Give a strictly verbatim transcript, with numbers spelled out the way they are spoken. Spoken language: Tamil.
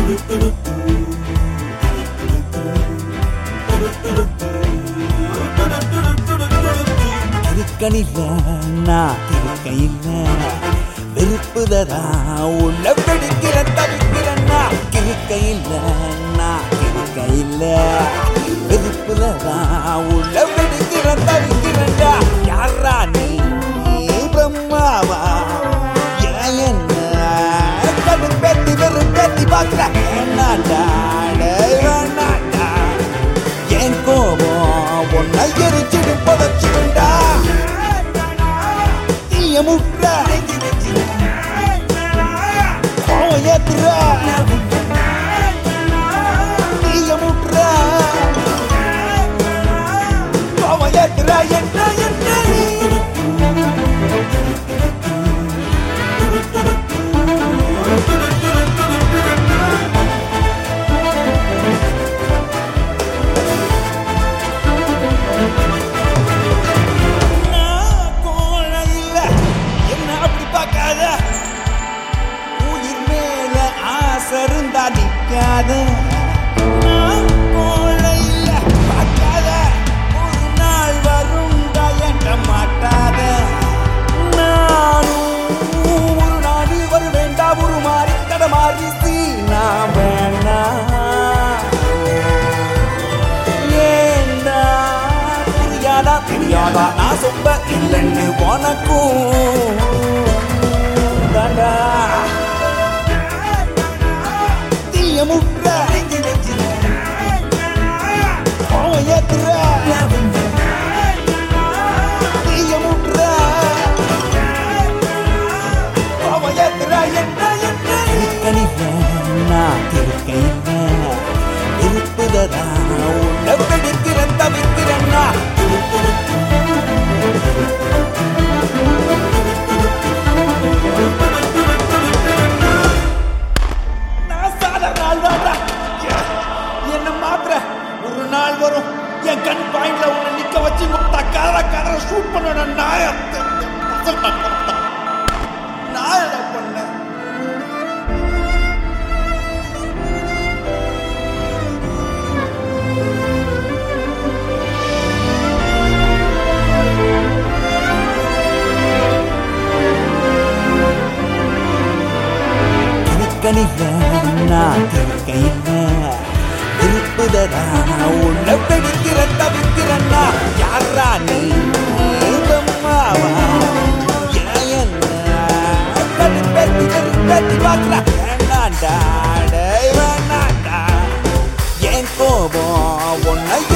திருக்கணில நான் திருக்கையில் வெறுப்புதரா உள்ள வெடிக்கிற தவிக்கிறன்னா கிருக்கையில் நான் திருக்கையில் வெறுப்புதரா உள்ள வெடிக்கிற தவிக்கிறா யாரா நீ பிரம்மாவா ஏன் என்ன கடுப்பேத்தி வெறுப்பேத்தி பார்க்குற வேணாண்டா வேணாண்டா என் கோபம் ஒன்னை எரிச்சிடு புதைச்சிடுண்டா தீய முற்ற கோவம் ஏத்துற தீய முற்ற கோவம் ஏத்துற என்ன என்ன சருந்தா நிக்காத நான் கோழையில பார்க்காத ஒரு நாள் வருண்டா என்ற மாட்டாத நானும் ஒரு நாள் வரு வேண்டா ஒரு மாறி தட மாறி சீனா வேணா ஏண்டா புரியாதா தெரியாதா நான் சொம்ப இல்லைன்னு உனக்கும் தாண்டா முற்ற கோவம் ஏத்துற தீய முற்ற கோவம் ஏத்துற என்ன என்ன திருக்கணில நான் திருக்கையில் இருப்புதரா உள்ள வெடிக்கிற தவிக்கிறன்னா என்ன மாத்திர ஒரு நாள் வரும் என் கண் பாயிண்ட்ல உன்னை நிக்க வச்சு கதற கதற ஷூட் பண்ண நாயத்தை நாயட பண்ண திருக்கணில நான் திருக்கையில் இருப்புதரா உள்ள வெடிக்கிற தவிக்கிறன்னா யாரா நீ பிரம்மாவா ஏன் என்ன கடுப்பேத்தி வெறுப்பேத்தி பார்க்குற வேணாண்டா வேணாண்டா என் கோபம் ஒன்னை